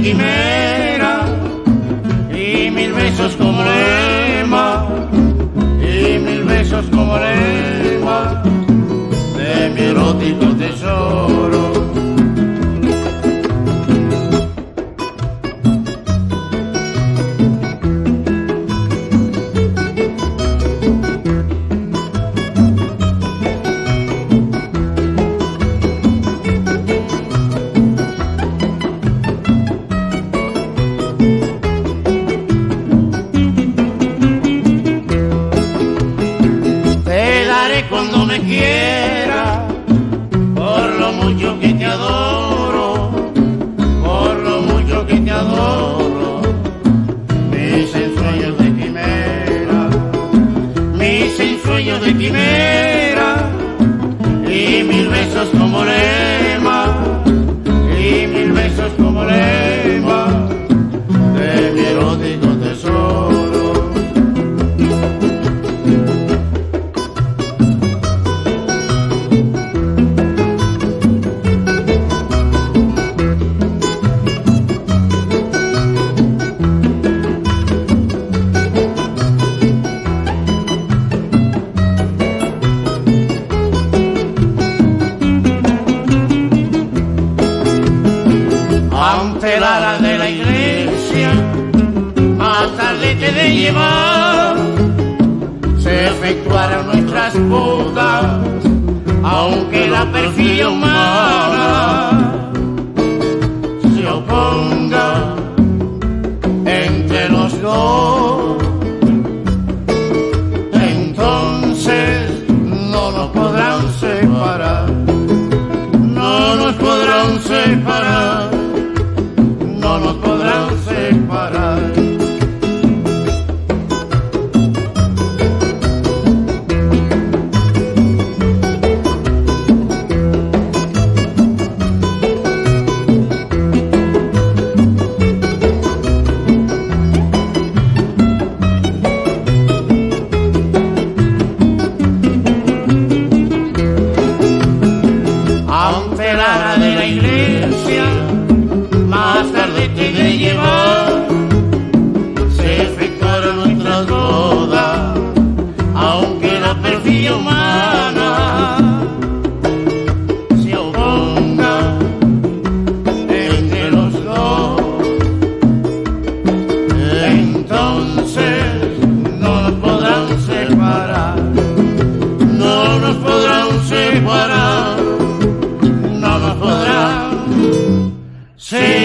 quimera y 1000 besos como lema, y 1000 besos como lema de mi erótico tesoro. Cuando me quiera, por lo mucho que te adoro, por lo mucho que te adoro, mis ensueños de quimera, mis ensueños de quimera, y 1000 besos como lema, y 1000 besos como lema de mi erótico tesoro. Ante la ala de la iglesia, más tarde te de llevar, se efectuaron nuestras bodas, aunque la perfidia humana se oponga entre los dos. Entonces no nos podrán separar, no nos podrán separar, no nos podrán separar. Ante la hora de la iglesia, más tarde te de llevar, se efectuaron nuestras bodas, aunque la perfidia humana se oponga entre los dos. Entonces no nos podrán separar, no nos podrán separar, no nos podrán separar.